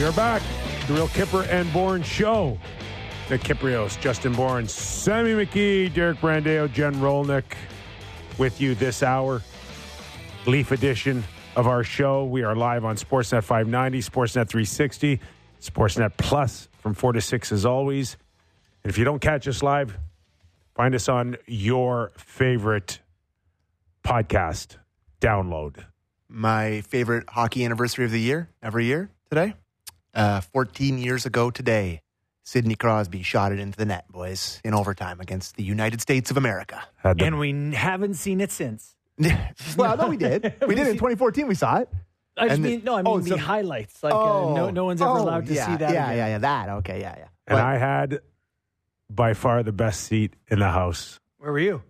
We are back. The Real Kipper and Bourne Show. Nick Kiprios, Justin Bourne, Sammy McKee, Derek Brandeo, Jen Rolnick with you this hour. Leaf edition of our show. We are live on Sportsnet 590, Sportsnet 360, Sportsnet Plus from 4 to 6 as always. And if you don't catch us live, find us on your favorite podcast download. My favorite hockey anniversary of the year, every year today. 14 years ago today, Sidney Crosby shot it into the net, boys, in overtime against the United States of America. And we haven't seen it since. Well, no, we did. We did in 2014. We saw it. I mean the highlights. Like no one's ever allowed to see that. Yeah, that. Okay, yeah. And I had by far the best seat in the house. Where were you?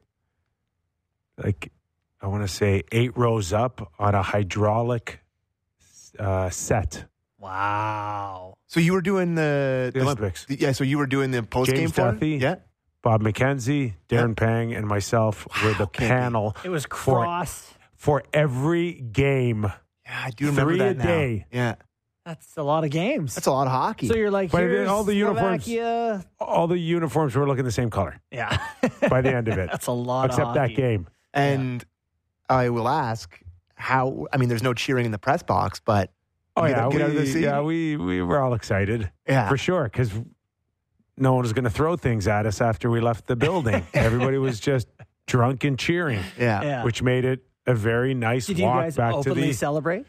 Like, I want to say 8 rows up on a hydraulic set. Wow. So you were doing the Olympics. So you were doing the post-game James for Duthie, it? Yeah. Bob McKenzie, Darren Pang, and myself were the panel. It was cross. For every game. Yeah, I do remember 3 that a now. day. Yeah. That's a lot of games. That's a lot of hockey. So you're like, But here's all the uniforms, Slovakia. all the uniforms were looking the same color Yeah. by the end of it. That's a lot Except of that hockey. game. And I will ask how, I mean, there's no cheering in the press box, but Oh, get yeah. out of the seat? We were all excited. Yeah. For sure, because no one was going to throw things at us after we left the building. Everybody was just drunk and cheering, Yeah. which made it a very nice Did you walk guys back to openly the... celebrate?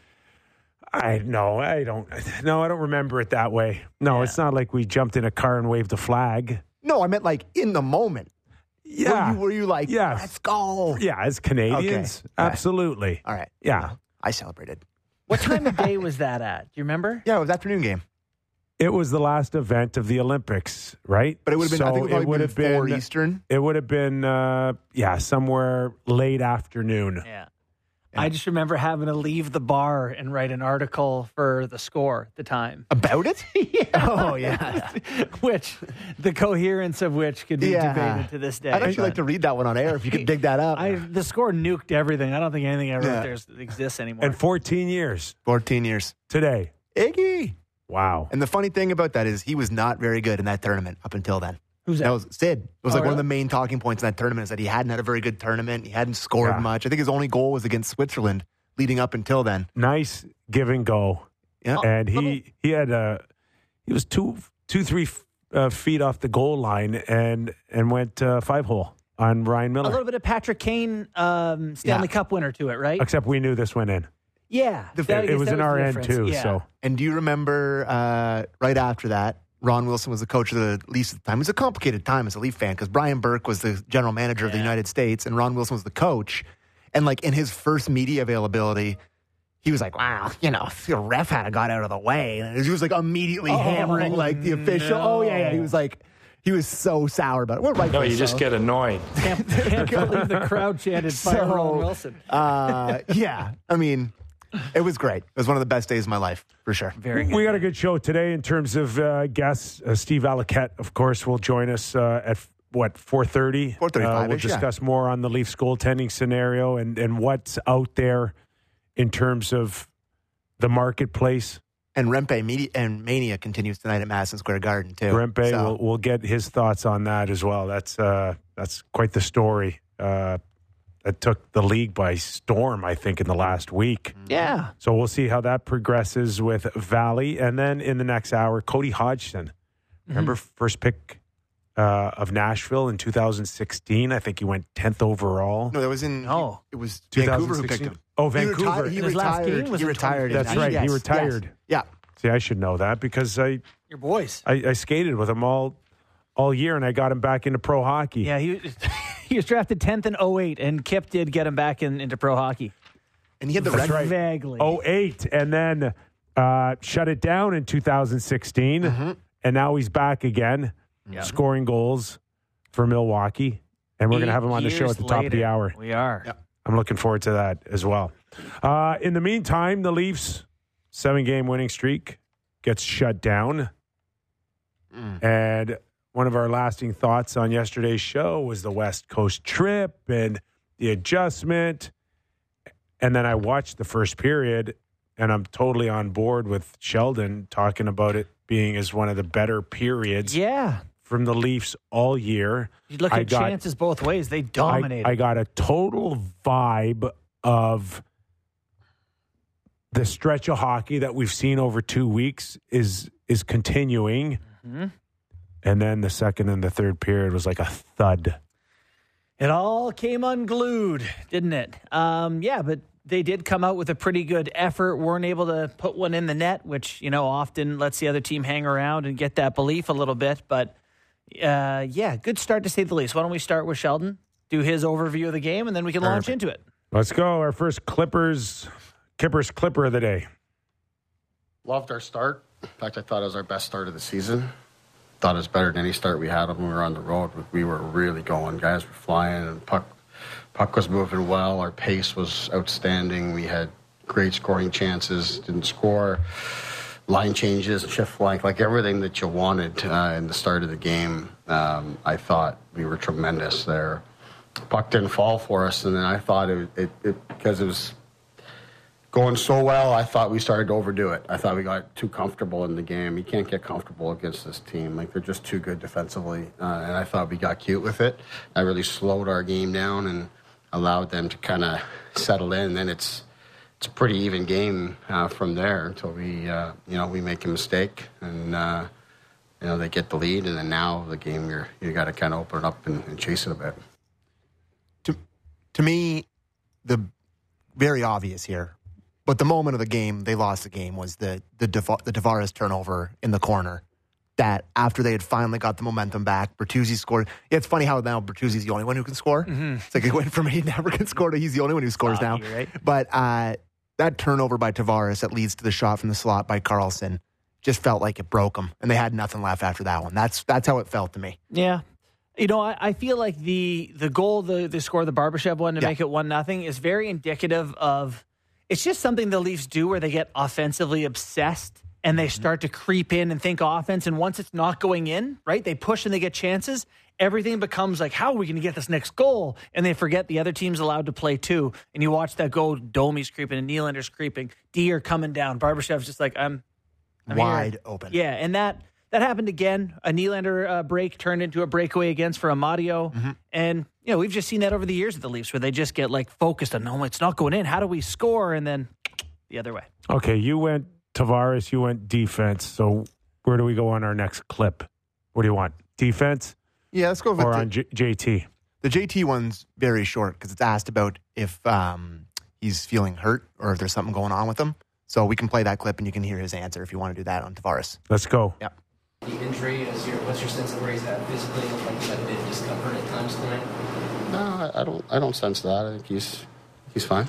I don't remember it that way. No, Yeah. It's not like we jumped in a car and waved a flag. no, I meant like in the moment. Yeah. Were you like, Yes. let's go? Yeah, as Canadians, Okay. absolutely. All right. Yeah. I celebrated. What time of day was that at? Do you remember? Yeah, it was afternoon game. It was the last event of the Olympics, right? But it would have been, I think it would have been 4 been Eastern. It would have been, somewhere late afternoon. Yeah. I just remember having to leave the bar and write an article for The Score at the time. About it? Oh, yeah. Which, the coherence of which could be debated to this day. I'd actually like to read that one on air if you could dig that up. The Score nuked everything. I don't think anything I wrote Yeah. there exists anymore. And 14 years 14 years. today. Iggy. Wow. And the funny thing about that is he was not very good in that tournament up until then. Who's that? That was Sid. It was Oh, like one of really? the main talking points in that tournament is that he hadn't had a very good tournament. He hadn't scored Yeah. much. I think his only goal was against Switzerland leading up until then. Nice give and go. Yeah. And he was 3 feet off the goal line and went 5-hole on Ryan a Miller. little bit of Patrick Kane Stanley Cup winner to it, right? Except we knew this went in. Yeah. It was in our end too. Yeah. So And do you remember right after that, Ron Wilson was the coach of the Leafs at the time. It was a complicated time as a Leaf fan because Brian Burke was the general manager of the United States and Ron Wilson was the coach. And like in his first media availability, he was like, wow, the ref had got out of the way. And he was like immediately hammering like the official. no. Oh, yeah. He was so sour about it. Well, No, you just get annoyed. Can't believe the crowd chanted fire Ron Wilson. yeah. I mean, it was great. It was one of the best days of my life, for sure. Very good. we got a good show today in terms of guests. Steve Alaquette, of course, will join us at 4:30. 4:35-ish, We'll discuss more on the Leafs goaltending scenario and what's out there in terms of the marketplace. And Rempe and Mania continues tonight at Madison Square Garden, too. Rempe, So- we'll get his thoughts on that as well. That's quite the story. That took the league by storm, I think, in the last week. Yeah. So we'll see how that progresses with Valley. And then in the next hour, Cody Hodgson. Remember first pick of Nashville in 2016? I think he went 10th overall. No, that was in. No. It was Vancouver who picked him. Oh, He Vancouver. He His last retired. game was He in retired. in That's 90. right. He Yes, retired. yes. Yeah. See, I should know that because I Your boys. skated with him all year, and I got him back into pro hockey. Yeah, he was drafted 10th in 08, and Kip did get him back into pro hockey. And he had the That's red. right. Vaguely. 08, and then shut it down in 2016, and now he's back again, scoring goals for Milwaukee, and we're going to have him on the show at the top of the hour. We are. Yep. I'm looking forward to that as well. In the meantime, the Leafs' 7-game winning streak gets shut down, and one of our lasting thoughts on yesterday's show was the West Coast trip and the adjustment. And then I watched the first period, and I'm totally on board with Sheldon talking about it being as one of the better periods from the Leafs all year. You look at chances both ways. They dominated. I got a total vibe of the stretch of hockey that we've seen over 2 weeks is continuing. Mm-hmm. And then the second and the third period was like a thud. It all came unglued, didn't it? But they did come out with a pretty good effort, weren't able to put one in the net, which, often lets the other team hang around and get that belief a little bit. But, good start to say the least. Why don't we start with Sheldon, do his overview of the game, and then we can launch into it. Let's go. Our first Kippers Clipper of the day. Loved our start. In fact, I thought it was our best start of the season. Thought it was better than any start we had when we were on the road. We were really going. Guys were flying, and puck was moving well. Our pace was outstanding. We had great scoring chances. Didn't score. Line changes, shift flank, like everything that you wanted in the start of the game. I thought we were tremendous there. Puck didn't fall for us, and then I thought it because it was going so well, I thought we started to overdo it. I thought we got too comfortable in the game. You can't get comfortable against this team. Like, they're just too good defensively. And I thought we got cute with it. I really slowed our game down and allowed them to kind of settle in. And then it's a pretty even game from there until we make a mistake and they get the lead. And then now the game, you got to kind of open it up and chase it a bit. To me, the very obvious here. But the moment of the game, they lost the game, was the Tavares turnover in the corner. That after they had finally got the momentum back, Bertuzzi scored. Yeah, it's funny how now Bertuzzi's the only one who can score. Mm-hmm. It's like it went from he never can score to he's the only one who scores now. Right? But that turnover by Tavares that leads to the shot from the slot by Karlsson just felt like it broke them, and they had nothing left after that one. That's how it felt to me. Yeah. I feel like the goal, the score, the Barbashev one to make it 1-0 is very indicative of. It's just something the Leafs do where they get offensively obsessed and they start to creep in and think offense. And once it's not going in, right, they push and they get chances. Everything becomes like, how are we going to get this next goal? And they forget the other team's allowed to play too. And you watch that go, Domi's creeping and Nylander's creeping. D are coming down. Barbashev's just like, I'm wide here. Open. Yeah, and that happened again. A Nylander break turned into a breakaway against for Amadio. Mm-hmm. And, we've just seen that over the years at the Leafs where they just get focused on, no, it's not going in. How do we score? And then the other way. Okay, you went Tavares, you went defense. So where do we go on our next clip? What do you want? Defense? Yeah, let's go with on JT. The JT one's very short because it's asked about if he's feeling hurt or if there's something going on with him. So we can play that clip and you can hear his answer if you want to do that on Tavares. Let's go. Yep. The injury, what's your sense of where he's at physically? Looked like he had a bit of discomfort at times tonight. No, I don't sense that. I think he's fine.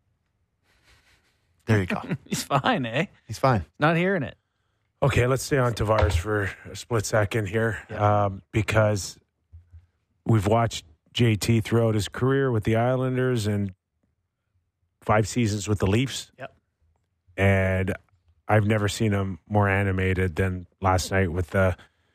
There you go. He's fine, eh? He's fine. Not hearing it. Okay, let's stay on Tavares for a split second here because we've watched JT throughout his career with the Islanders and 5 seasons with the Leafs. Yep. And I've never seen him more animated than last night with the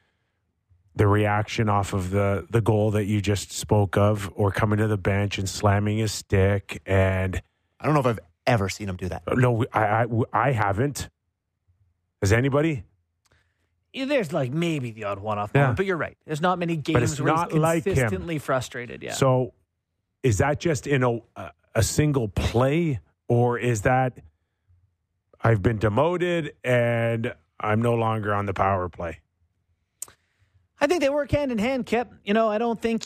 reaction off of the goal that you just spoke of, or coming to the bench and slamming his stick. And I don't know if I've ever seen him do that. No, I haven't. Has anybody? There's maybe the odd one-off moment, but you're right. There's not many games where he's consistently frustrated. Yeah. So is that just in a single play, or is that I've been demoted and I'm no longer on the power play? I think they work hand in hand, Kip. I don't think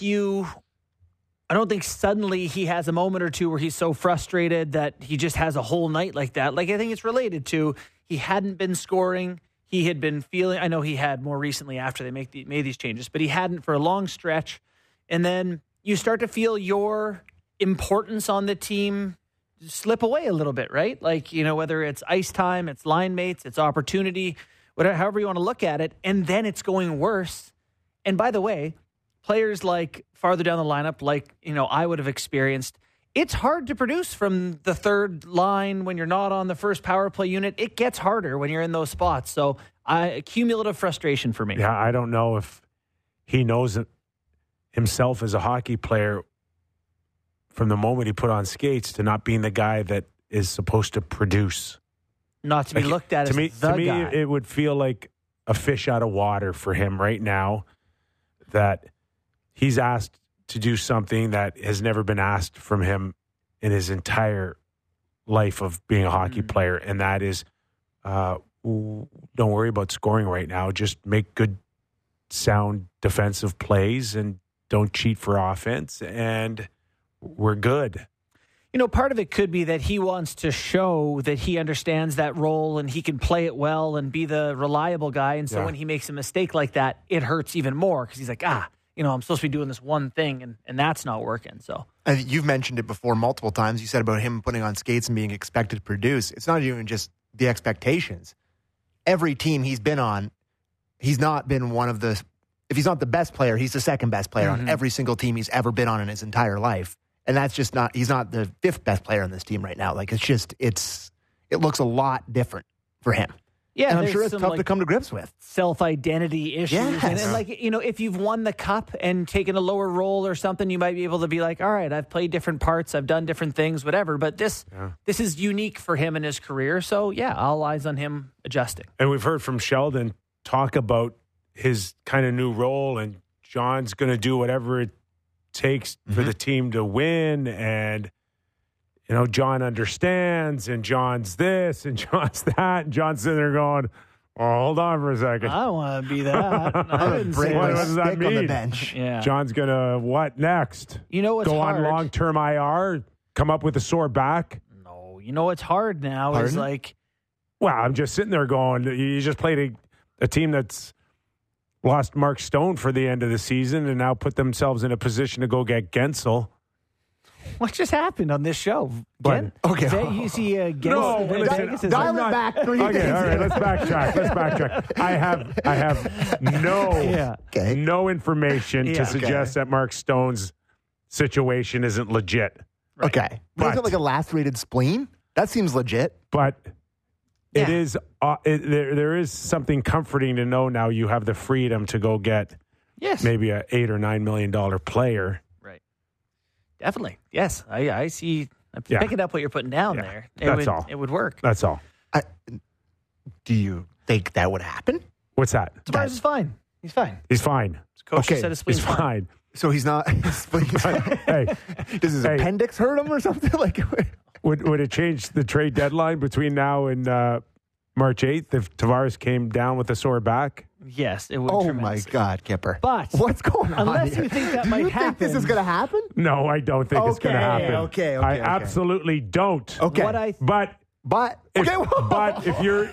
suddenly he has a moment or two where he's so frustrated that he just has a whole night like that. I think it's related to he hadn't been scoring. He had been feeling, I know he had more recently after they made these changes, but he hadn't for a long stretch. And then you start to feel your importance on the team slip away a little bit, right? Whether it's ice time, it's line mates, it's opportunity, whatever, however you want to look at it. And then it's going worse. And by the way, players farther down the lineup, I would have experienced, it's hard to produce from the third line when you're not on the first power play unit. It gets harder when you're in those spots. So cumulative frustration for me. Yeah, I don't know if he knows it himself as a hockey player from the moment he put on skates to not being the guy that is supposed to produce. Not to be looked at as the to me, guy. it would feel like a fish out of water for him right now that he's asked to do something that has never been asked from him in his entire life of being a hockey player, and that is don't worry about scoring right now. Just make good, sound defensive plays and don't cheat for offense, and we're good. You know, part of it could be that he wants to show that he understands that role and he can play it well and be the reliable guy. And so when he makes a mistake like that, it hurts even more because he's like, I'm supposed to be doing this one thing and that's not working. So You've mentioned it before multiple times. You said about him putting on skates and being expected to produce. It's not even just the expectations. Every team he's been on, he's not been one of the, if he's not the best player, he's the second best player on every single team he's ever been on in his entire life. And that's just not, he's not the fifth best player on this team right now. Like, it looks a lot different for him. yeah, And I'm there's sure it's some, tough to come to grips with. self-identity issues. Yes. And like, if you've won the cup and taken a lower role or something, you might be able to be like, all right, I've played different parts, I've done different things, whatever. But this is unique for him in his career. So, all eyes on him adjusting. And we've heard from Sheldon talk about his kind of new role, and John's going to do whatever it takes for the team to win. And, John understands, and John's this, and John's that. And John's sitting there going, hold on for a second. I don't want to be that. I didn't Break say my What does that stick on the mean? bench. Yeah. John's going to, what next? You know what's Go hard? on long-term IR, come up with a sore back? No, you know what's hard now is Pardon? like, Well, I'm just sitting there going, you just played a team that's lost Mark Stone for the end of the season and now put themselves in a position to go get Gensel. what just happened on this show? But- Okay. You see Gensel? No, Vegas listen, is dial like- it back 3 Okay, days. all right, let's backtrack. I have no information Yeah. to suggest that Mark Stone's situation isn't legit. Okay. But is it like a lacerated spleen? That seems legit. But it Yeah. is there is something comforting to know now you have the freedom to go get Yes. maybe a $8 or $9 million player. Right. Definitely. Yes. I see. I'm Yeah. picking up what you're putting down Yeah. there. That's all. It would work. That's all. Do you think that would happen? What's that? Tavares is fine. He's fine. He's fine. His coach Okay, just said his He's spleen's fine. So he's not. His spleen- Hey, Does his Hey. appendix hurt him or something? Like, would it change the trade deadline between now and March 8th if Tavares came down with a sore back? Yes, it would. oh my tremendously. God, Kipper! But what's going on? unless here? you think that Do might you think this happen- is going to happen? No, I don't think it's going to Okay, happen. okay, I okay. absolutely don't. Okay, But but if, okay, but if you're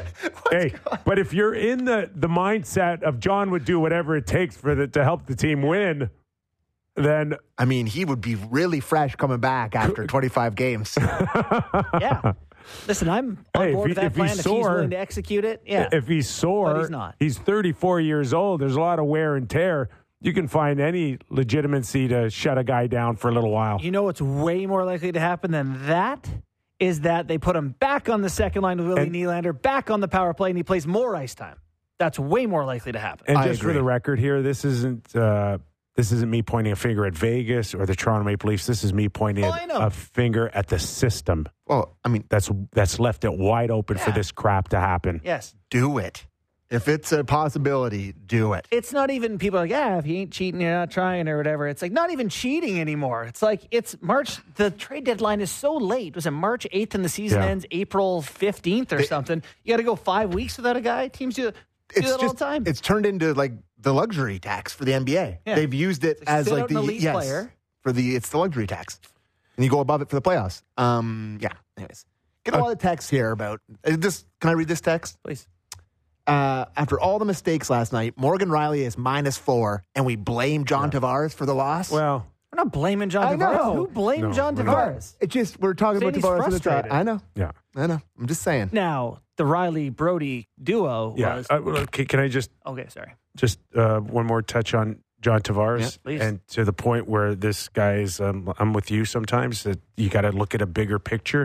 but if you're in the mindset of John would do whatever it takes to help the team win, then I mean, he would be really fresh coming back after 25 games. yeah. Listen, I'm on Hey, board with that if plan. he's If he's sore- willing to execute it, yeah. if he's sore, But he's not. He's 34 years old. There's a lot of wear and tear. You can find any legitimacy to shut a guy down for a little while. You know what's way more likely to happen than that is that they put him back on the second line with Willie Nylander, back on the power play, and he plays more ice time. That's way more likely to happen. And I just for agree. the record here, this isn't me pointing a finger at Vegas or the Toronto Maple Leafs. This is me pointing I know. a finger at the system Well, I mean, that's left it wide open for Yeah. this crap to happen. Yes. do it. If it's a possibility, do it. It's not even people are like, if you ain't cheating, you're not trying or whatever. It's like not even cheating anymore. It's like it's March. The trade deadline is so late. Was it March 8th and the season Yeah. ends April 15th or something? You got to go 5 weeks without a guy? Teams do that all the time. It's turned into like the luxury tax for the NBA. Yeah. They've used it like as sit like out an the elite player. it's the luxury tax, and you go above it for the playoffs. Yeah. Anyways, get a lot of texts here about this. Can I read this text? Please. After all the mistakes last night, Morgan Riley is -4, and we blame John Tavares for the loss. Well, We're not blaming John I Tavares. know. Who blamed No, John we're not. Tavares? It just we're talking Saying about he's Tavares in the chat. frustrated. I know. yeah. I know. I'm just saying. Now, the Riley Brody duo Yeah. was. Can I just Okay, sorry. one more touch on John Tavares? Yeah, please. And to the point where this guy is, I'm with you sometimes, that you got to look at a bigger picture.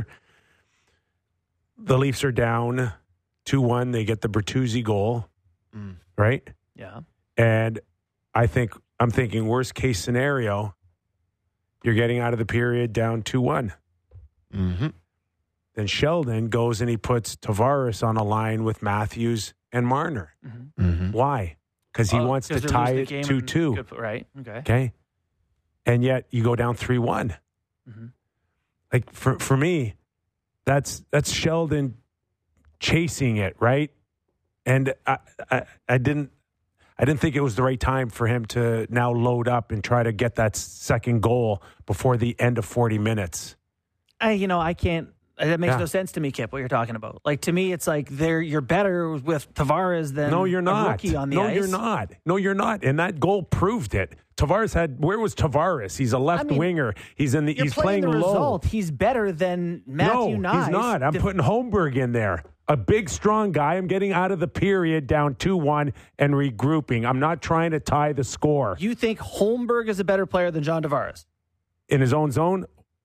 The Leafs are down 2-1. They get the Bertuzzi goal, right? Yeah. And I'm thinking worst case scenario, you're getting out of the period down 2-1. Mm-hmm. then Sheldon goes and he puts Tavares on a line with Matthews and Marner. Why? Because he wants to tie it 2-2. Right. Okay. Okay. And yet you go down 3-1. Like for me, that's Sheldon chasing it, right? And I didn't think it was the right time for him to now load up and try to get that second goal before the end of 40 minutes. I can't. That makes no sense to me, Kip, what you're talking about. Like, to me, it's like you're better with Tavares than a rookie on the ice. No, you're not. No, you're not. And that goal proved it. Where was Tavares? He's a left winger. He's playing the low. Result. He's better than Matthew Nyes. No, he's not. I'm putting Holmberg in there. A big, strong guy. I'm getting out of the period down 2-1 and regrouping. I'm not trying to tie the score. You think Holmberg is a better player than John Tavares? In his own zone,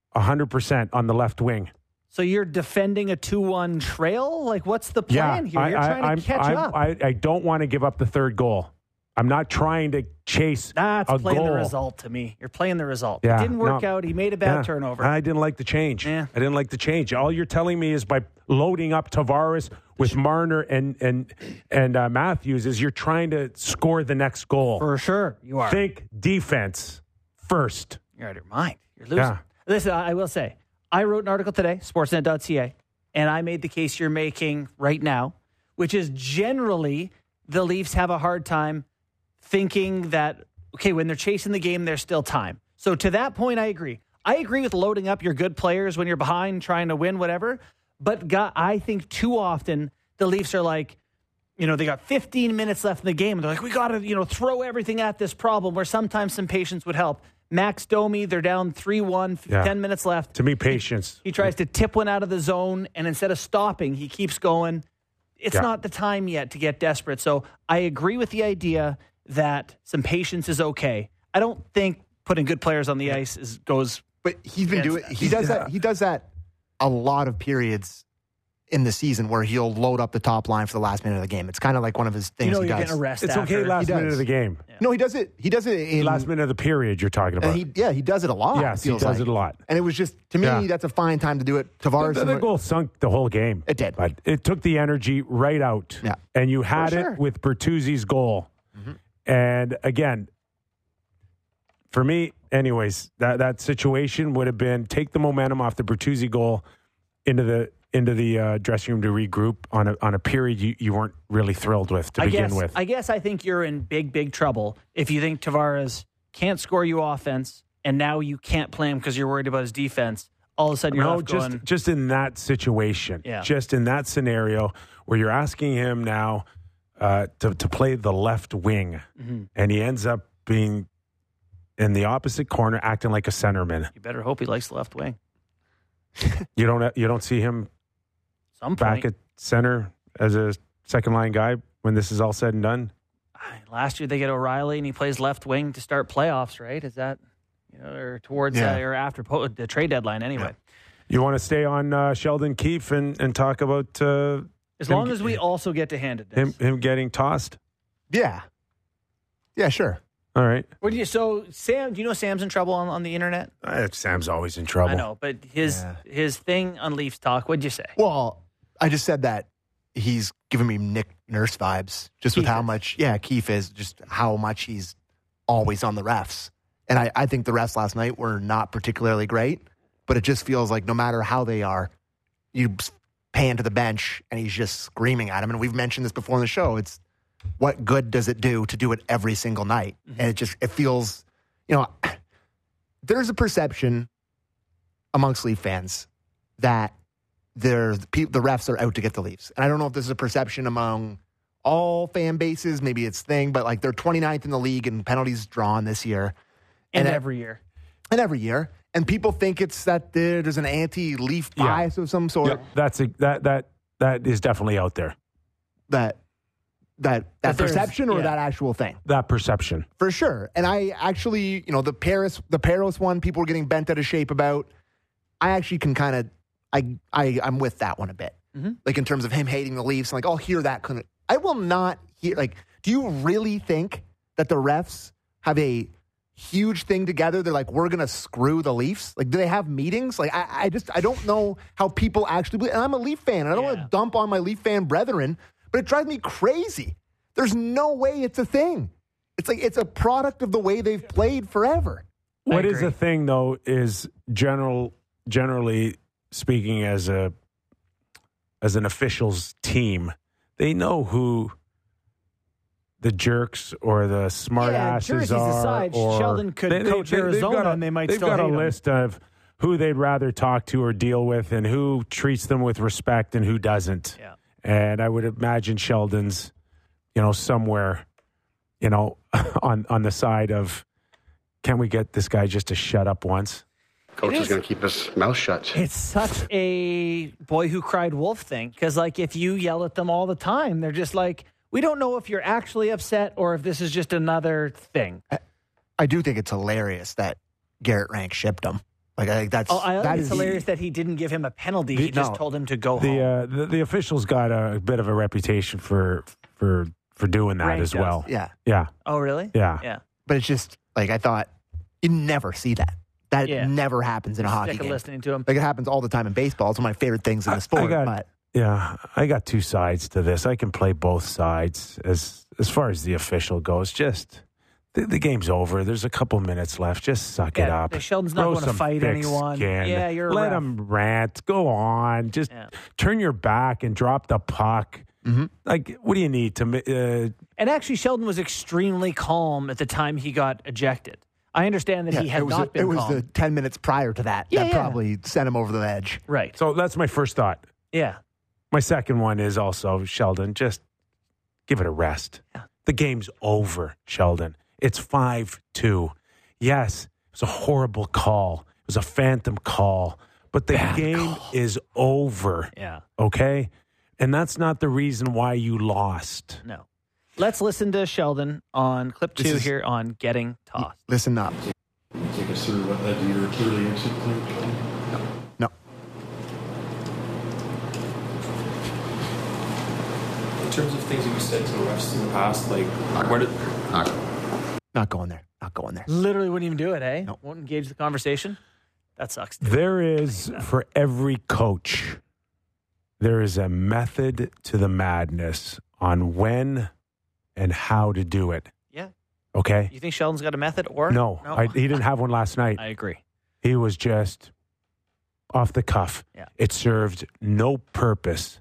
100% on the left wing. So you're defending a 2-1 trail? Like, what's the plan here? You're trying to catch up. I don't want to give up the third goal. I'm not trying to chase That's a playing goal. the result to me. You're playing the result. Yeah, it didn't work out. He made a bad turnover. I didn't like the change. Yeah. I didn't like the change. All you're telling me is by loading up Tavares with Marner and Matthews is you're trying to score the next goal. For sure, you are. Think defense first. You're out of your mind. You're losing. Yeah. Listen, I will say, I wrote an article today, sportsnet.ca, and I made the case you're making right now, which is generally the Leafs have a hard time thinking that, okay, when they're chasing the game, there's still time. So to that point, I agree. I agree with loading up your good players when you're behind, trying to win, whatever. But I think too often the Leafs are like, they got 15 minutes left in the game. And they're like, we got to, throw everything at this problem, where sometimes some patience would help. Max Domi, they're down 3-1, 10 minutes left. To me, patience. He tries to tip one out of the zone, and instead of stopping, he keeps going. It's not the time yet to get desperate. So I agree with the idea that some patience is okay. I don't think putting good players on the ice goes. But he's been doing. He does that. He does that a lot of periods in the season where he'll load up the top line for the last minute of the game. It's kind of like one of his things. You're he does. getting arrested. It's okay last minute of the game. Yeah. No, he does it. He does it in last minute of the period. You're talking about. He does it a lot. Yes, he does it a lot. And it was just, to me, that's a fine time to do it. Tavares. The goal sunk the whole game. It did, but it took the energy right out. Yeah, and you had it with Bertuzzi's goal. And again, for me, anyways, that situation would have been take the momentum off the Bertuzzi goal into the dressing room to regroup on a period you weren't really thrilled with to begin with. I think you're in big trouble if you think Tavares can't score you offense, and now you can't play him because you're worried about his defense. All of a sudden, you're just in that situation, just in that scenario where you're asking him now to play the left wing, and he ends up being in the opposite corner, acting like a centerman. You better hope he likes the left wing. You don't see him back at center as a second line guy when this is all said and done. Last year they get O'Reilly and he plays left wing to start playoffs, right? Is that or towards or after the trade deadline anyway? You want to stay on Sheldon Keefe and talk about as long as we also get to hand it him getting tossed? Yeah, sure. All right. So Sam, do you know Sam's in trouble on the internet? Sam's always in trouble. I know, but his thing on Leafs Talk, what'd you say? Well, I just said that he's giving me Nick Nurse vibes, just with how much, Keefe is, just how much he's always on the refs. And I think the refs last night were not particularly great, but it just feels like no matter how they are, you pan to the bench and he's just screaming at him. And we've mentioned this before in the show. It's what good does it do to do it every single night? And it feels, there's a perception amongst Leaf fans that the refs are out to get the Leafs. And I don't know if this is a perception among all fan bases. Maybe it's thing, but like they're 29th in the league in penalties drawn this year. And every year. And every year. And people think it's that there's an anti-Leaf bias of some sort. That is definitely out there. That perception or that actual thing? That perception. For sure. And I actually, the Paros one, people were getting bent out of shape about. I actually can kind of, I'm with that one a bit. Like in terms of him hating the Leafs, like I'll hear that. I will not hear, do you really think that the refs have a huge thing together. They're like, we're going to screw the Leafs. Like, do they have meetings? Like, I don't know how people actually believe. And I'm a Leaf fan. And I don't want to dump on my Leaf fan brethren, but it drives me crazy. There's no way it's a thing. It's like it's a product of the way they've played forever. What is a thing, though, is generally speaking, as an officials team, they know who the jerks or the smart asses are. Aside, or Sheldon could coach Arizona, and they might still hate him. They've got a list of who they'd rather talk to or deal with, and who treats them with respect and who doesn't. Yeah. And I would imagine Sheldon's, somewhere, on the side of, can we get this guy just to shut up once? Coach is going to keep his mouth shut. It's such a boy who cried wolf thing, because if you yell at them all the time, they're just like, we don't know if you're actually upset or if this is just another thing. I do think it's hilarious that Garrett Rank shipped him. Like, I think that's it's hilarious that he didn't give him a penalty. He just told him to go home. The officials got a bit of a reputation for doing that Rank as does. well. Yeah. Oh, really? Yeah. But it's just, I thought, you never see that. That never happens in a hockey game. Listening to him. Like, it happens all the time in baseball. It's one of my favorite things in the sport. I got two sides to this. I can play both sides as far as the official goes. Just the game's over. There's a couple minutes left. Just suck it up. Sheldon's not going to fight anyone. Yeah, you're a let ref. him rant. Go on. Just turn your back and drop the puck. Mm-hmm. Like, what do you need to? And actually, Sheldon was extremely calm at the time he got ejected. I understand that he had not been calm. It was the 10 minutes prior to that probably sent him over the edge. Right. So that's my first thought. Yeah. My second one is also, Sheldon, just give it a rest. Yeah. The game's over, Sheldon. It's 5-2. Yes, it was a horrible call. It was a phantom call. But the game is over. Yeah. Okay? And that's not the reason why you lost. No. Let's listen to Sheldon on clip 2 here on Getting Tossed. Listen up. Take us through what led to your early exit plan? No. In terms of things that you said to the refs in the past, where did... Not going there. Not going there. Literally wouldn't even do it, eh? No. Won't engage the conversation? That sucks. There is, for every coach, there is a method to the madness on when and how to do it. Yeah. Okay? You think Sheldon's got a method or? No. He didn't have one last night. I agree. He was just off the cuff. Yeah. It served no purpose.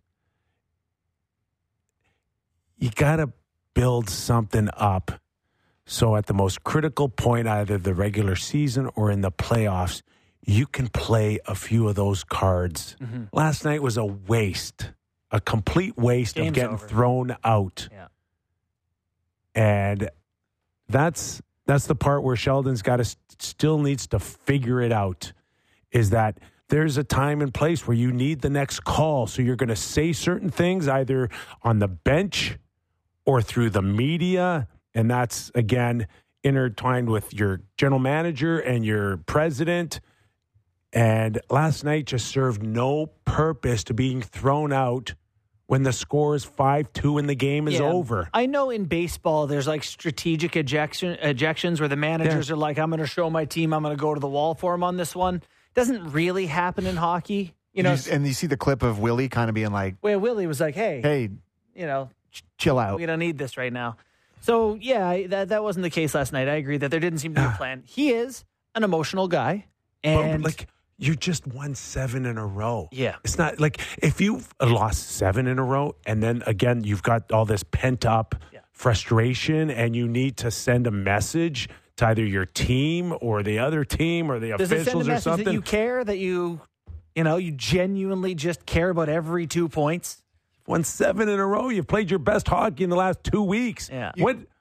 You got to build something up so at the most critical point, either the regular season or in the playoffs, you can play a few of those cards. Mm-hmm. Last night was a waste, a complete waste of getting thrown out. Yeah. And that's the part where Sheldon's got to still needs to figure it out, is that there's a time and place where you need the next call. So you're going to say certain things either on the bench or through the media. And that's, again, intertwined with your general manager and your president. And last night just served no purpose to being thrown out when the score is 5-2 and the game is over. I know in baseball there's strategic ejections where the managers are like, I'm going to show my team, I'm going to go to the wall for them on this one. Doesn't really happen in hockey. And you see the clip of Willie kind of being like, where Willie was like, hey, chill out. We don't need this right now. So, that wasn't the case last night. I agree that there didn't seem to be a plan. He is an emotional guy. And you just won 7 in a row. Yeah. It's not like if you've lost 7 in a row and then again you've got all this pent up frustration and you need to send a message to either your team or the other team or the officials or something. Does it send a message that you care, that you genuinely just care about every 2 points? Won 7 in a row. You've played your best hockey in the last 2 weeks. Yeah.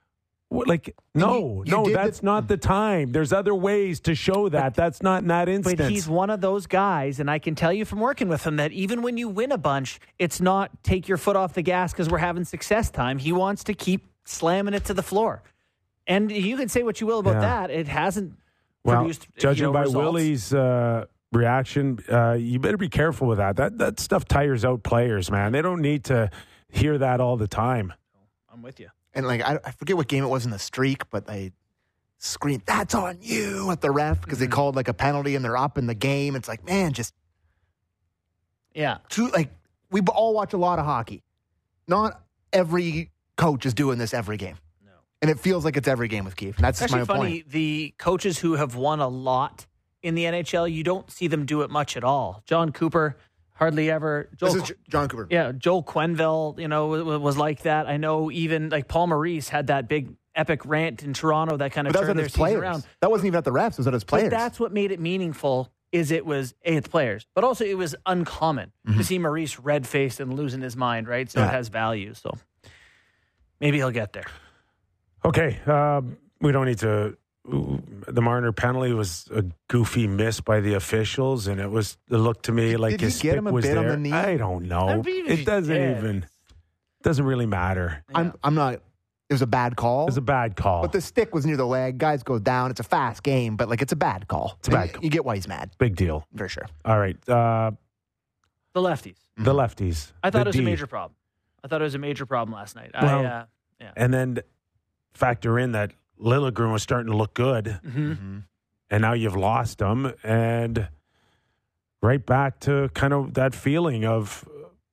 That's not the time. There's other ways to show that. That's not in that instance. But he's one of those guys, and I can tell you from working with him that even when you win a bunch, it's not take your foot off the gas because we're having success time. He wants to keep slamming it to the floor. And you can say what you will about that. It hasn't produced judging by results. Willie's reaction, you better be careful with that. That stuff tires out players, man. They don't need to hear that all the time. I'm with you. And I forget what game it was in the streak, but scream, "That's on you" at the ref because they called like a penalty and they're up in the game. It's like, man, just Yeah. We all watch a lot of hockey. Not every coach is doing this every game. No. And it feels like it's every game with Keefe. And that's It's just actually my funny. point. The coaches who have won a lot in the NHL, you don't see them do it much at all. John Cooper, hardly ever. This is John Cooper. Yeah, Joel Quenneville, was like that. I know even like Paul Maurice had that big epic rant in Toronto that kind of But that was turned at their his season players. around. That wasn't even at the refs. It was at his players. But that's what made it meaningful. Is it was its players, but also it was uncommon to see Maurice red faced and losing his mind, right? So it has value. So maybe he'll get there. Okay, we don't need to. The Marner penalty was a goofy miss by the officials, and it looked to me like Did his he get stick him a was bit on there. the knee? I don't know. I mean, It doesn't yeah. even. Doesn't really matter. Yeah. I'm not. It was a bad call. It was a bad call. But the stick was near the leg. Guys go down. It's a fast game, but like it's a bad call. It's a bad call. You get why he's mad Big deal. for sure. All right, The lefties. the lefties. I thought the it was D. a major problem. I thought it was a major problem last night. Well, And then factor in that Liljegren was starting to look good, and now you've lost him, and right back to kind of that feeling of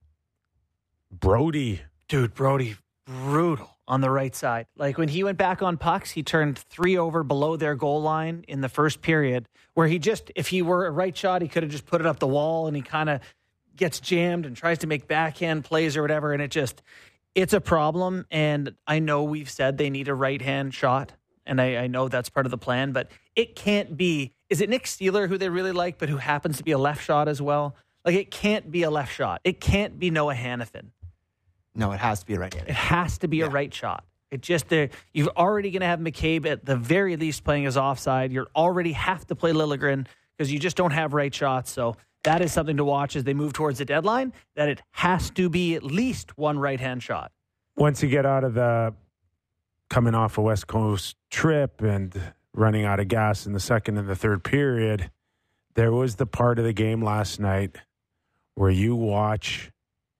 Brody. Dude, Brody, brutal on the right side. Like when he went back on pucks, he turned 3 over below their goal line in the first period, where he just, if he were a right shot, he could have just put it up the wall, and he kind of gets jammed and tries to make backhand plays or whatever, and it's a problem. And I know we've said they need a right-hand shot, and I know that's part of the plan, but it can't be, is it Nick Steeler who they really like, but who happens to be a left shot as well? Like it can't be a left shot. It can't be Noah Hannafin. No, it has to be a right-handed. It has to be a right shot. It just you're already going to have McCabe at the very least playing as offside. You already have to play Liljegren because you just don't have right shots. So that is something to watch as they move towards the deadline, that it has to be at least one right-hand shot. Once you get out of the coming off a West Coast trip and running out of gas in the second and the third period, there was the part of the game last night where you watch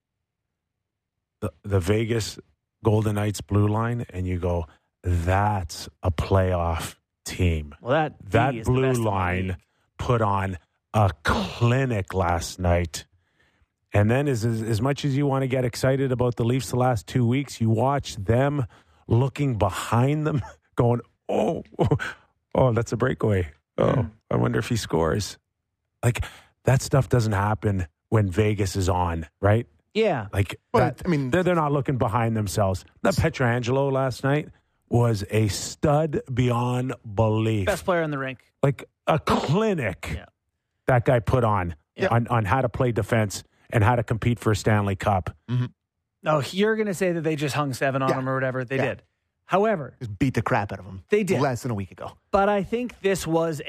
the Vegas Golden Knights blue line and you go, that's a playoff team. Well, that is the blue best in the line league. put on a clinic last night. And then as much as you want to get excited about the Leafs the last 2 weeks, you watch them looking behind them going, oh, that's a breakaway. Oh, I wonder if he scores. Like, that stuff doesn't happen when Vegas is on, right? Yeah. Like, Well, I mean, they're not looking behind themselves. That Pietrangelo last night was a stud beyond belief. Best player in the rink. Like a clinic Yeah. that guy put on Yeah. on how to play defense and how to compete for a Stanley Cup. No, you're going to say that they just hung 7 on Yeah. him or whatever. They Yeah. did. However, just beat the crap out of him. They did. Less than a week ago. but I think this was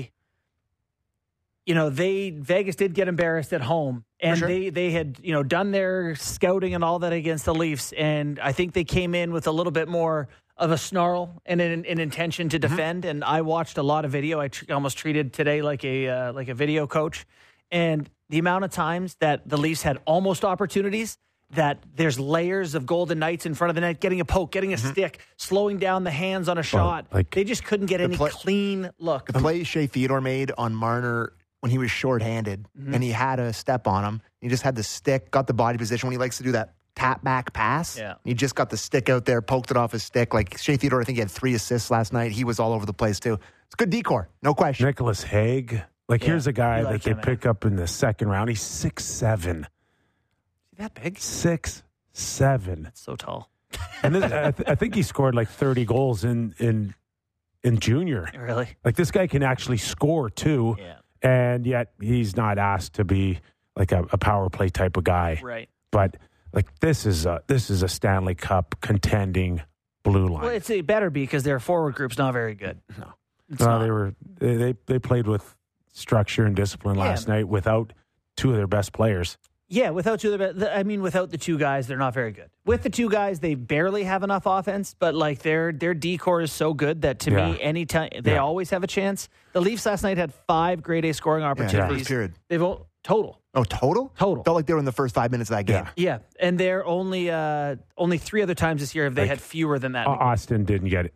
Vegas did get embarrassed at home, and sure. they had done their scouting and all that against the Leafs, and I think they came in with a little bit more of a snarl and an intention to defend. And I watched a lot of video. I almost treated today like a video coach, and the amount of times that the Leafs had almost opportunities. That there's layers of Golden Knights in front of the net, getting a poke, getting a stick, slowing down the hands on a shot. like- They just couldn't get any clean look. The play Shea Theodore made on Marner when he was shorthanded and he had a step on him. He just had the stick, got the body position when he likes to do that tap back pass. Yeah. He just got the stick out there, poked it off his stick. Like Shea Theodore, I think he had 3 assists last night. He was all over the place too. It's good decor, no question. Nicholas Hague. Like, here's a guy you like that they him, pick up in the second round. He's 6'7". That big? 6'7". So tall. And this, I think he scored like 30 goals in junior. Really? Like, this guy can actually score too. Yeah. And yet he's not asked to be like a power play type of guy. Right. But like, this is a Stanley Cup contending blue line. Well, it better be because their forward group's not very good. No. It's No, not. they played with structure and discipline last night without 2 of their best players. Yeah, without without the 2 guys, they're not very good. With the 2 guys, they barely have enough offense, but like their decor is so good that to me, anytime they always have a chance. The Leafs last night had 5 grade A scoring opportunities. period. They've total. Oh, total? Total. Felt like they were in the first 5 minutes of that game. Yeah. Yeah, and they're only 3 other times this year have they had fewer than that. Austin didn't get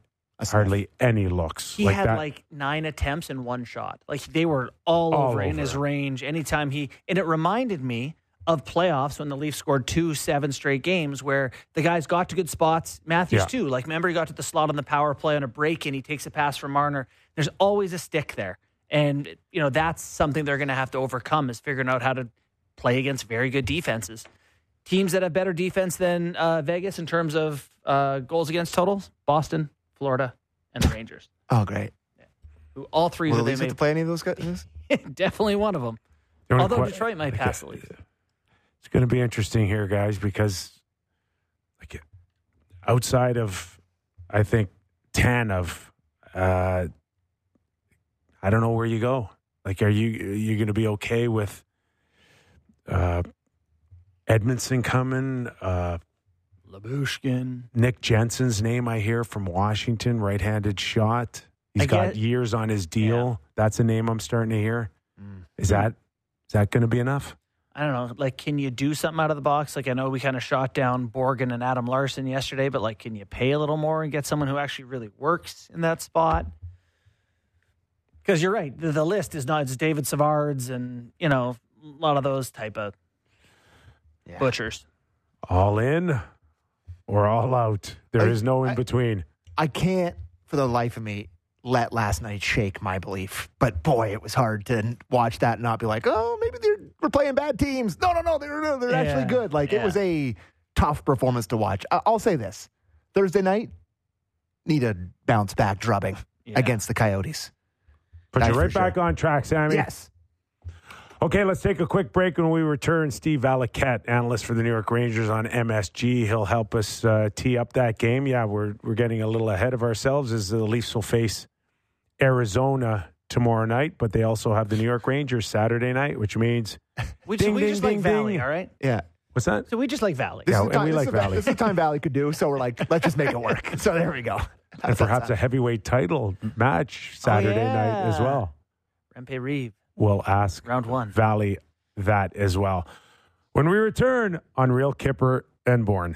hardly any looks. He like had that. like 9 attempts and 1 shot. Like they were all over in his range. Anytime and it reminded me of playoffs when the Leafs scored 7 straight games where the guys got to good spots. Matthews too. Like remember he got to the slot on the power play on a break and he takes a pass from Marner. There's always a stick there. And, that's something they're going to have to overcome is figuring out how to play against very good defenses. Teams that have better defense than Vegas in terms of goals against totals, Boston, Florida, and the Rangers. Oh, great. Who all three Will of the them Leafs have to play any of those guys? Definitely one of them. Although Detroit might pass the Leafs. It's going to be interesting here, guys, because outside of, I think, Tanev, I don't know where you go. Like, are you going to be okay with Edmondson coming? Labushkin. Nick Jensen's name I hear from Washington, right-handed shot. He's got years on his deal. Yeah. That's a name I'm starting to hear. Is that going to be enough? I don't know. Like, can you do something out of the box? Like, I know we kind of shot down Borgen and Adam Larson yesterday, but like, can you pay a little more and get someone who actually really works in that spot? Because you're right. The list is not, it's David Savards and, a lot of those type of butchers. All in or all out. There is no in between. I can't, for the life of me, let last night shake my belief. But boy, it was hard to watch that and not be like, oh, maybe we're playing bad teams. No, they're actually good. Like, it was a tough performance to watch. I'll say this. Thursday night, need a bounce back drubbing against the Coyotes. Put you right back on track, Sammy. Yes. Okay, let's take a quick break. When we return, Steve Valiquette, analyst for the New York Rangers on MSG. He'll help us tee up that game. Yeah, we're getting a little ahead of ourselves as the Leafs will face Arizona tomorrow night, but they also have the New York Rangers Saturday night, which means we just like Valley, all right? Yeah. What's that? So we just like Valley. We like Valley. This is the time Valley could do, so we're like, let's just make it work. So there we go. And perhaps a heavyweight title match Saturday night as well. Rempe Reeve. We'll ask Round 1. Valley that as well. When we return on Real Kipper and Bourne.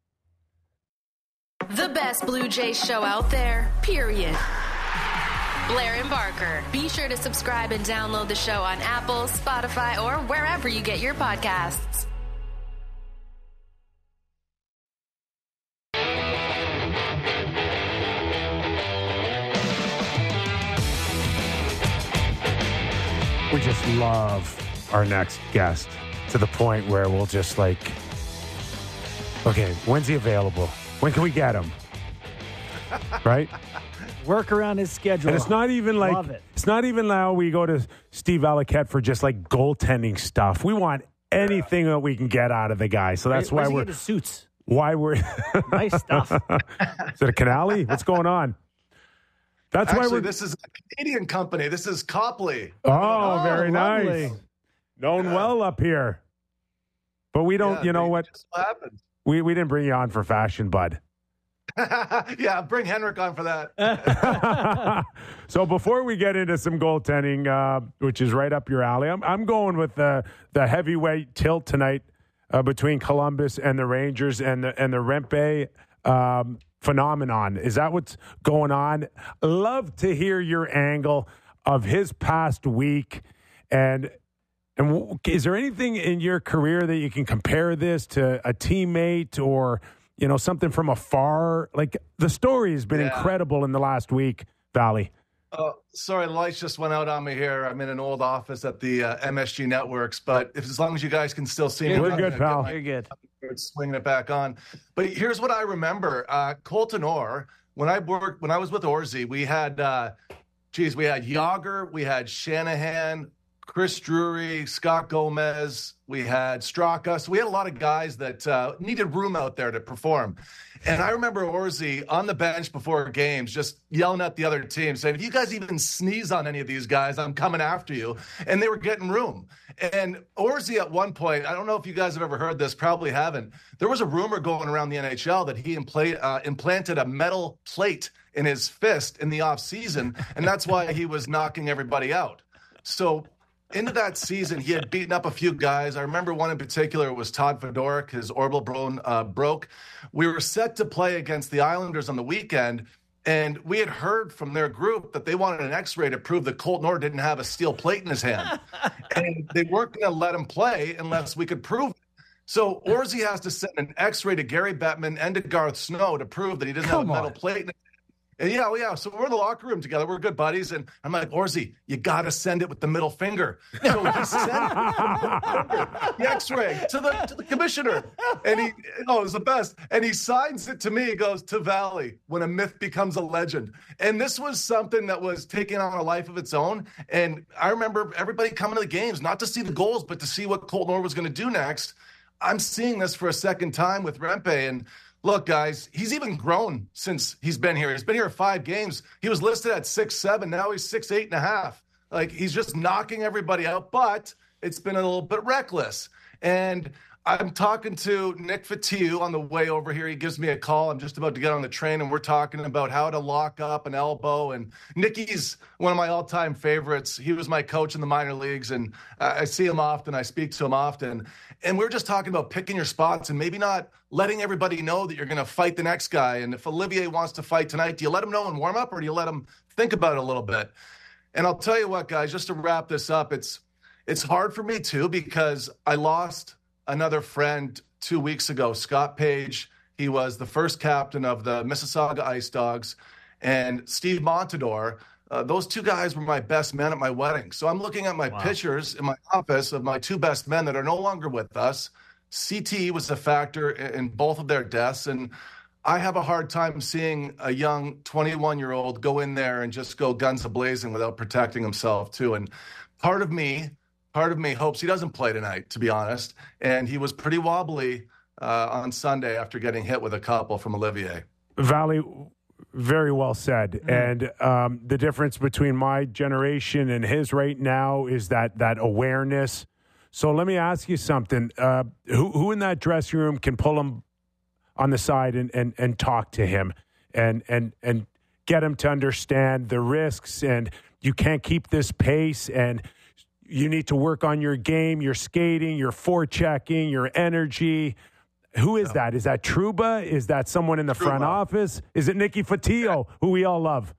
The best Blue Jays show out there, period. Blair and Barker. Be sure to subscribe and download the show on Apple, Spotify, or wherever you get your podcasts. We just love our next guest to the point where we'll just like, okay, when's he available? When can we get him? Right? Work around his schedule. And it's not even like, it's not even now we go to Steve Valiquette for just like goaltending stuff. We want anything that we can get out of the guy. So that's why we're suits. Why we're nice stuff. Is it a Canali? What's going on? That's Actually, why we're. This is a Canadian company. This is Copley. Oh, very lovely. nice. Known well up here. But we don't, you know what? We didn't bring you on for fashion, bud. Yeah, bring Henrik on for that. So before we get into some goaltending, which is right up your alley, I'm going with the heavyweight tilt tonight between Columbus and the Rangers and the Rempe phenomenon. Is that what's going on? Love to hear your angle of his past week. And is there anything in your career that you can compare this to a teammate or, something from afar? Like, the story has been incredible in the last week, Valley. Sorry, the lights just went out on me here. I'm in an old office at the MSG Networks, but as long as you guys can still see me. We're good, pal. You're good. Swinging it back on. But here's what I remember. Colton Orr, when I was with Orzy, we had, we had Yager, we had Shanahan, Chris Drury, Scott Gomez, we had Straka. So we had a lot of guys that needed room out there to perform. And I remember Orzy on the bench before games just yelling at the other team, saying, if you guys even sneeze on any of these guys, I'm coming after you. And they were getting room. And Orzy at one point, I don't know if you guys have ever heard this, probably haven't. There was a rumor going around the NHL that he implanted a metal plate in his fist in the offseason, and that's why he was knocking everybody out. So into that season, he had beaten up a few guys. I remember one in particular was Todd Fedoruk. His orbital bone broke. We were set to play against the Islanders on the weekend, And we had heard from their group that they wanted an X-ray to prove that Colton Orr didn't have a steel plate in his hand. And they weren't going to let him play unless we could prove it. So Orzy has to send an X-ray to Gary Bettman and to Garth Snow to prove that he doesn't have a metal plate in his hand. And yeah. So we're in the locker room together. We're good buddies. And I'm like, Orzy, you got to send it with the middle finger. So he sent the X-ray to the commissioner. And it was the best. And he signs it to me. He goes, to Valley, when a myth becomes a legend. And this was something that was taking on a life of its own. And I remember everybody coming to the games, not to see the goals, but to see what Colton Orr was going to do next. I'm seeing this for a second time with Rempe. And look, guys, he's even grown since he's been here. He's been here 5 games. He was listed at 6'7". Now he's 6'8.5". Like, he's just knocking everybody out, but it's been a little bit reckless. And I'm talking to Nick Fatiu on the way over here. He gives me a call. I'm just about to get on the train, and we're talking about how to lock up an elbow. And Nicky's one of my all-time favorites. He was my coach in the minor leagues, and I see him often. I speak to him often. And we're just talking about picking your spots and maybe not letting everybody know that you're going to fight the next guy. And if Olivier wants to fight tonight, do you let him know and warm up, or do you let him think about it a little bit? And I'll tell you what, guys, just to wrap this up, it's hard for me too, because I lost another friend 2 weeks ago, Scott Page. He was the first captain of the Mississauga Ice Dogs, and Steve Montador. Those 2 guys were my best men at my wedding. So I'm looking at my pictures in my office of my 2 best men that are no longer with us. CT was a factor in both of their deaths, and I have a hard time seeing a young 21-year-old go in there and just go guns a-blazing without protecting himself too. And part of me hopes he doesn't play tonight, to be honest. And he was pretty wobbly on Sunday after getting hit with a couple from Olivier. Valley, very well said. And the difference between my generation and his right now is that awareness. So let me ask you something. Who in that dressing room can pull him on the side and talk to him and get him to understand the risks, and you can't keep this pace, and you need to work on your game, your skating, your forechecking, your energy. Who is that? Is that Trouba? Is that someone in the front office? Is it Nicky Fatiu, who we all love?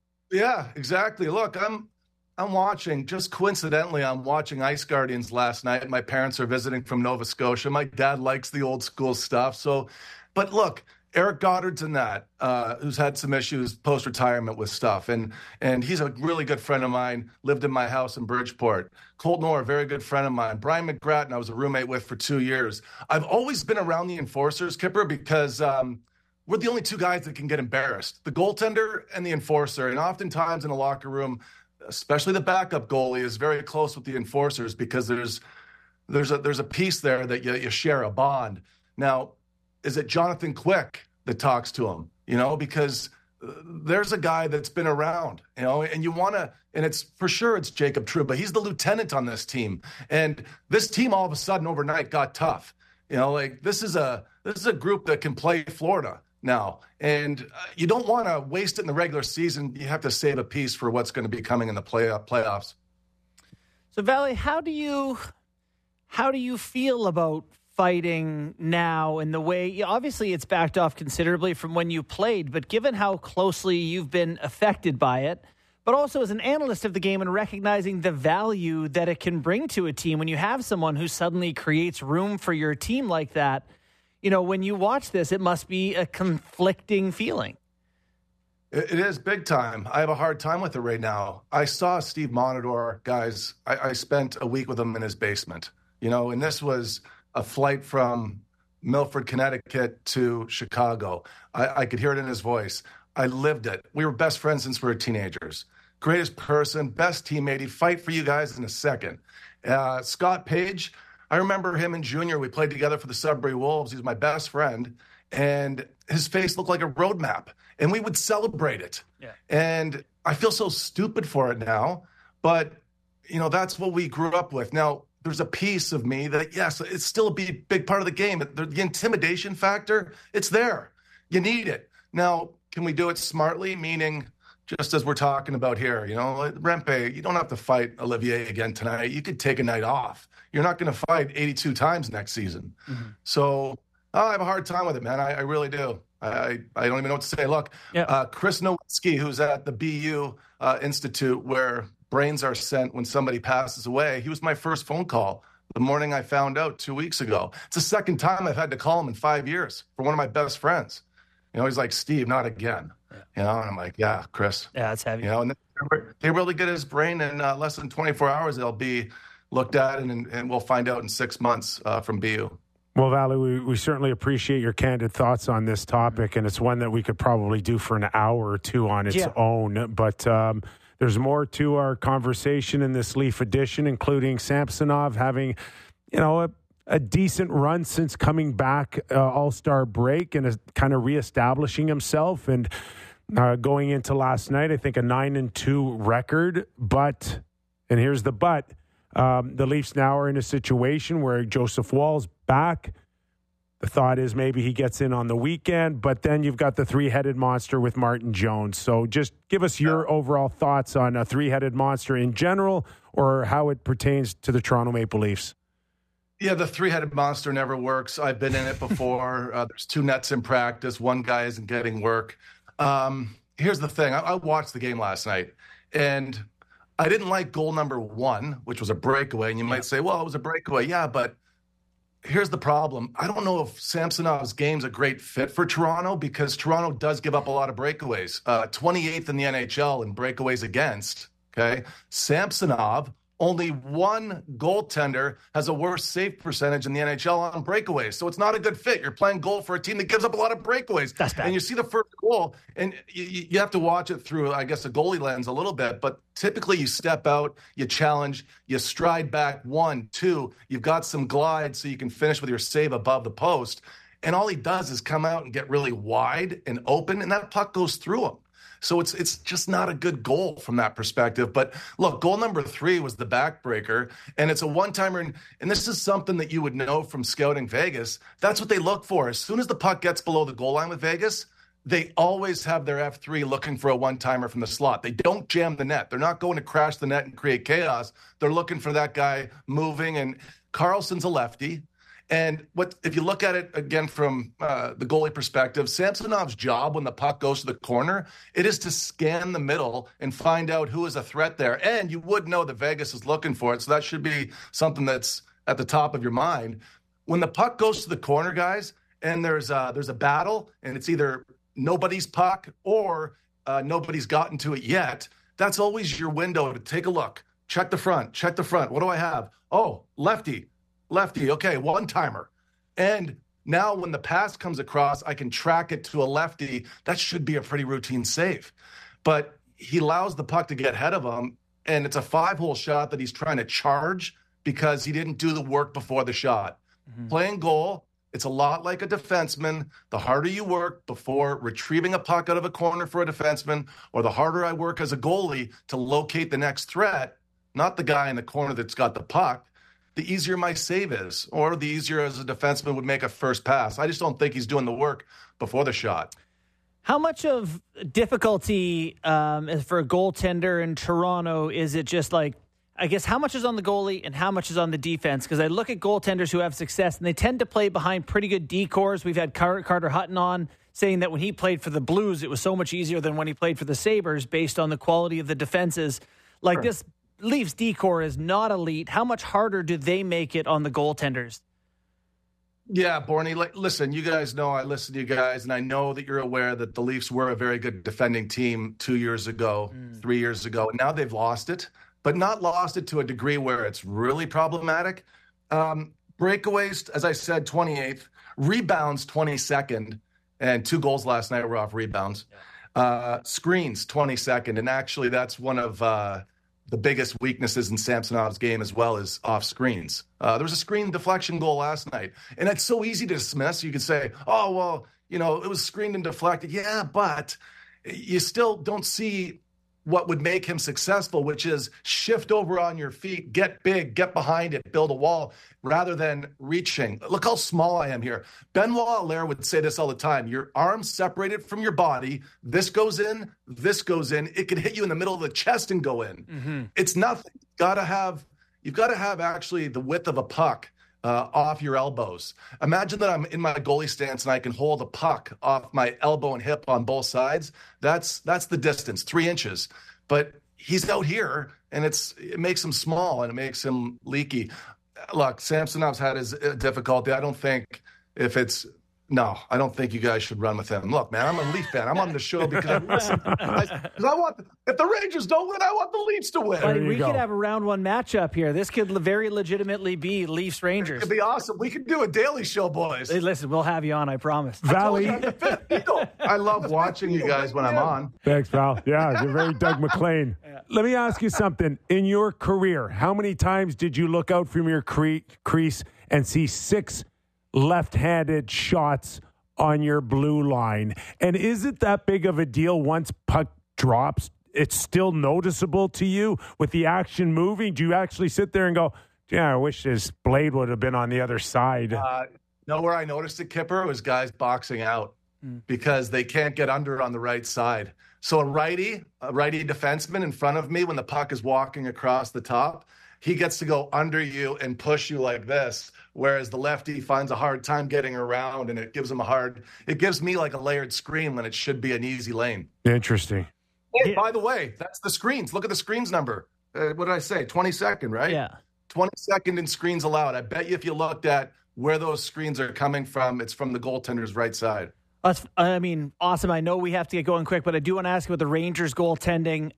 Yeah, exactly. Look, I'm watching, just coincidentally, I'm watching Ice Guardians last night. My parents are visiting from Nova Scotia. My dad likes the old school stuff. So, but look, Eric Goddard's in that, who's had some issues post-retirement with stuff. And he's a really good friend of mine, lived in my house in Bridgeport. Colton Orr, a very good friend of mine. Brian McGrattan, I was a roommate with for 2 years. I've always been around the enforcers, Kipper, because we're the only 2 guys that can get embarrassed, the goaltender and the enforcer. And oftentimes in a locker room, especially the backup goalie, is very close with the enforcers because there's a piece there that you share a bond. Now, is it Jonathan Quick that talks to him? Because there's a guy that's been around, and you want to, and it's for sure it's Jacob Trouba. He's the lieutenant on this team, and this team all of a sudden overnight got tough. This is a group that can play Florida now, and you don't want to waste it in the regular season. You have to save a piece for what's going to be coming in the playoffs. So, Valley, how do you feel about fighting now and the way, obviously it's backed off considerably from when you played, but given how closely you've been affected by it, but also as an analyst of the game and recognizing the value that it can bring to a team when you have someone who suddenly creates room for your team like that, when you watch this, it must be a conflicting feeling. It is big time. I have a hard time with it right now. I saw Steve Montador, guys. I spent a week with him in his basement, and this was a flight from Milford, Connecticut to Chicago. I could hear it in his voice. I lived it. We were best friends since we were teenagers. Greatest person, best teammate. He'd fight for you guys in a second. Scott Page, I remember him in junior. We played together for the Sudbury Wolves. He was my best friend. And his face looked like a road map. And we would celebrate it. Yeah. And I feel so stupid for it now. But, that's what we grew up with. Now, there's a piece of me that, yes, it's still a big part of the game. The intimidation factor, it's there. You need it. Now, can we do it smartly? Meaning, just as we're talking about here, Rempe, you don't have to fight Olivier again tonight. You could take a night off. You're not going to fight 82 times next season. Mm-hmm. So I have a hard time with it, man. I really do. I don't even know what to say. Look, Chris Nowinski, who's at the BU Institute where brains are sent when somebody passes away, he was my first phone call the morning I found out 2 weeks ago. It's the second time I've had to call him in 5 years for one of my best friends. He's like, Steve, not again. And I'm like, yeah, Chris. Yeah, it's heavy. And they really get his brain in less than 24 hours. They'll be looked at, and we'll find out in 6 months from BU. Well, Valley, we certainly appreciate your candid thoughts on this topic, and it's one that we could probably do for an hour or two on its own. But there's more to our conversation in this Leaf edition, including Samsonov having, a decent run since coming back All-Star break and kind of reestablishing himself. And going into last night, I think a 9-2 record. But, and here's the but, the Leafs now are in a situation where Joseph Woll's back. The thought is maybe he gets in on the weekend, but then you've got the three-headed monster with Martin Jones. So just give us your overall thoughts on a three-headed monster in general or how it pertains to the Toronto Maple Leafs. Yeah, the three-headed monster never works. I've been in it before. There's two nets in practice. One guy isn't getting work. Here's the thing. I watched the game last night, and I didn't like goal number 1, which was a breakaway. And you might say, well, it was a breakaway. Yeah, but here's the problem. I don't know if Samsonov's game's a great fit for Toronto because Toronto does give up a lot of breakaways. 28th in the NHL in breakaways against, okay? Samsonov, only one goaltender has a worse save percentage in the NHL on breakaways. So it's not a good fit. You're playing goal for a team that gives up a lot of breakaways. That's bad. And you see the first goal, and you have to watch it through, I guess, a goalie lens a little bit. But typically you step out, you challenge, you stride back 1, 2. You've got some glide so you can finish with your save above the post. And all he does is come out and get really wide and open, and that puck goes through him. So it's just not a good goal from that perspective. But look, goal number 3 was the backbreaker, and it's a one-timer. And this is something that you would know from scouting Vegas. That's what they look for. As soon as the puck gets below the goal line with Vegas, they always have their F3 looking for a one-timer from the slot. They don't jam the net. They're not going to crash the net and create chaos. They're looking for that guy moving, and Carlson's a lefty. And if you look at it again from the goalie perspective, Samsonov's job when the puck goes to the corner, it is to scan the middle and find out who is a threat there. And you would know that Vegas is looking for it, so that should be something that's at the top of your mind. When the puck goes to the corner, guys, and there's a battle, and it's either nobody's puck or nobody's gotten to it yet, that's always your window to take a look. Check the front. What do I have? Oh, lefty. Okay, one-timer. And now when the pass comes across, I can track it to a lefty. That should be a pretty routine save. But he allows the puck to get ahead of him, and it's a 5-hole shot that he's trying to charge because he didn't do the work before the shot. Mm-hmm. Playing goal, it's a lot like a defenseman. The harder you work before retrieving a puck out of a corner for a defenseman, or the harder I work as a goalie to locate the next threat, not the guy in the corner that's got the puck, the easier my save is, or the easier as a defenseman would make a first pass. I just don't think he's doing the work before the shot. How much of difficulty for a goaltender in Toronto is it just like, I guess, how much is on the goalie and how much is on the defense? Because I look at goaltenders who have success, and they tend to play behind pretty good decors. We've had Carter Hutton on saying that when he played for the Blues, it was so much easier than when he played for the Sabres based on the quality of the defenses. Like this Leafs decor is not elite. How much harder do they make it on the goaltenders? Yeah, Borny, listen, you guys know I listen to you guys, and I know that you're aware that the Leafs were a very good defending team 2 years ago, 3 years ago, and now they've lost it, but not lost it to a degree where it's really problematic. Breakaways, as I said, 28th. Rebounds, 22nd, and 2 goals last night were off rebounds. Screens, 22nd, and actually that's one of the biggest weaknesses in Samsonov's game as well as off screens. There was a screen deflection goal last night, and it's so easy to dismiss. You could say, oh, well, it was screened and deflected. Yeah, but you still don't see what would make him successful, which is shift over on your feet, get big, get behind it, build a wall, rather than reaching. Look how small I am here. Benoit Allaire would say this all the time. Your arms separated from your body. This goes in. It could hit you in the middle of the chest and go in. Mm-hmm. It's nothing. You've got to have actually the width of a puck off your elbows. Imagine that I'm in my goalie stance and I can hold a puck off my elbow and hip on both sides. That's the distance, 3 inches. But he's out here, and it makes him small and it makes him leaky. Look, Samsonov's had his difficulty. I don't think I don't think you guys should run with him. Look, man, I'm a Leaf fan. I'm on the show because if the Rangers don't win, I want the Leafs to win. Buddy, we could have a round 1 matchup here. This could very legitimately be Leafs Rangers. It'd be awesome. We could do a daily show, boys. Hey, listen, we'll have you on, I promise. Valley. I love watching you guys when I'm on. Thanks, Val. Yeah, you're very Doug McLean. Let me ask you something. In your career, how many times did you look out from your crease and see 6 left-handed shots on your blue line? And is it that big of a deal once puck drops? It's still noticeable to you with the action moving? Do you actually sit there and go, yeah, I wish this blade would have been on the other side? No, where I noticed it, Kipper, was guys boxing out because they can't get under on the right side. So a righty defenseman in front of me, when the puck is walking across the top, he gets to go under you and push you like this, whereas the lefty finds a hard time getting around, and it gives me like a layered screen when it should be an easy lane. Interesting. Hey, by the way, that's the screens. Look at the screens number. What did I say? 22nd, right? Yeah. 22nd in screens allowed. I bet you if you looked at where those screens are coming from, it's from the goaltender's right side. Awesome. I know we have to get going quick, but I do want to ask about the Rangers goaltending.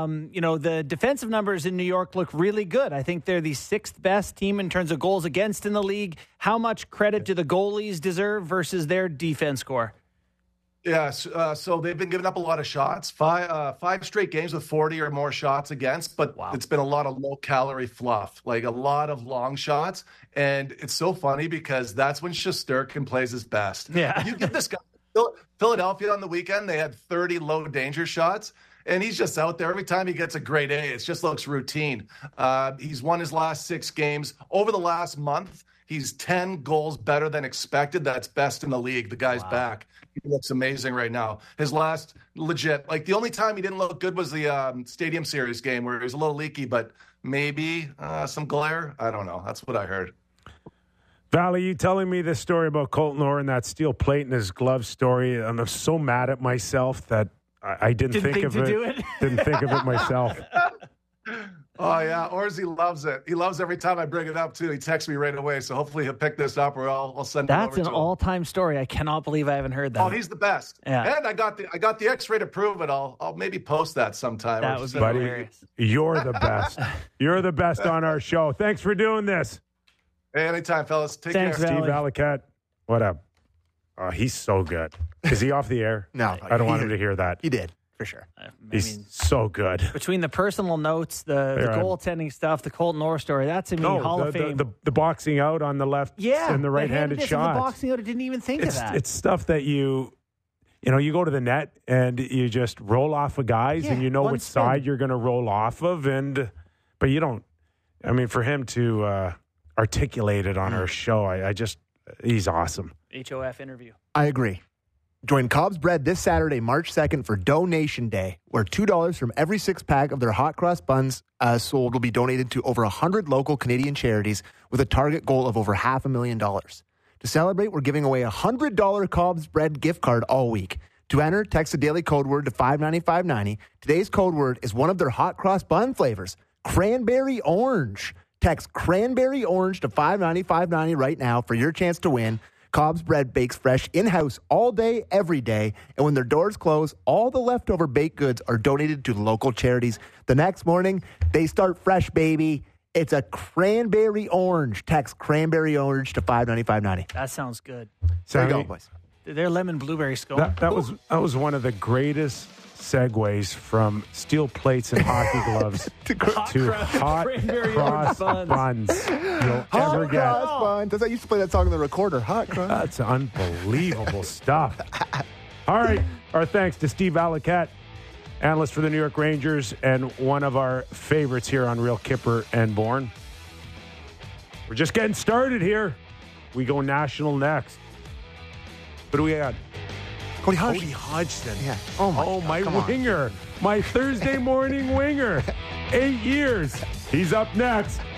The defensive numbers in New York look really good. I think they're the 6th best team in terms of goals against in the league. How much credit do the goalies deserve versus their defense score? Yeah, so they've been giving up a lot of shots. 5 straight games with 40 or more shots against, but It's been a lot of low-calorie fluff, like a lot of long shots. And it's so funny because that's when Shesterkin plays his best. Yeah. You get this guy. Philadelphia on the weekend, they had 30 low-danger shots, and he's just out there. Every time he gets a grade A, it just looks routine. He's won his last 6 games. Over the last month, he's 10 goals better than expected. That's best in the league. The guy's back. He looks amazing right now. His last legit, the only time he didn't look good was the Stadium Series game where he was a little leaky, but maybe some glare. I don't know. That's what I heard. Valley, you telling me this story about Colton Orr and that steel plate in his glove story, I'm so mad at myself that I didn't think of it. Didn't think of it myself. Oh, yeah. Orzy loves it. He loves every time I bring it up, too. He texts me right away, so hopefully he'll pick this up or I'll send it over to him. That's an all-time story. I cannot believe I haven't heard that. Oh, he's the best. Yeah. And I got the X-ray to prove it. I'll maybe post that sometime. That would be hilarious. You're the best. You're the best on our show. Thanks for doing this. Hey, anytime, fellas. Thanks, care. Steve Valiquette. What up? Oh, he's so good. Is he off the air? No. I don't want him to hear that. He did, for sure. He's so good. Between the personal notes, the goaltending stuff, the Colton Orr story, that's Hall of Fame. The boxing out on the left and the right-handed shot. The boxing out, I didn't even think of that. It's stuff that you go to the net and you just roll off of guys and you know which side you're going to roll off of. But you don't. I mean, for him to articulate it on our show, he's awesome. HOF interview. I agree. Join Cobb's Bread this Saturday, March 2nd for Donation Day, where $2 from every 6-pack of their hot cross buns sold will be donated to over 100 local Canadian charities with a target goal of over $500,000. To celebrate, we're giving away a $100 Cobb's Bread gift card all week. To enter, text the daily code word to 59590. Today's code word is one of their hot cross bun flavors, cranberry orange. Text cranberry orange to 59590 right now for your chance to win. Cobb's Bread bakes fresh in-house all day, every day. And when their doors close, all the leftover baked goods are donated to local charities. The next morning, they start fresh, baby. It's a cranberry orange. Text cranberry orange to 59590. That sounds good. There you go, boys. They're lemon blueberry scone. That was one of the greatest segues from steel plates and hockey gloves to hot cross buns you'll ever get. Hot cross buns. I used to play that song on the recorder. Hot cross. That's unbelievable stuff. All right. Our thanks to Steve Valiquette, analyst for the New York Rangers and one of our favorites here on Real Kipper and Bourne. We're just getting started here. We go national next. What do we got? Cody Hodgson. Yeah. Oh, my winger. My Thursday morning winger. 8 years. He's up next.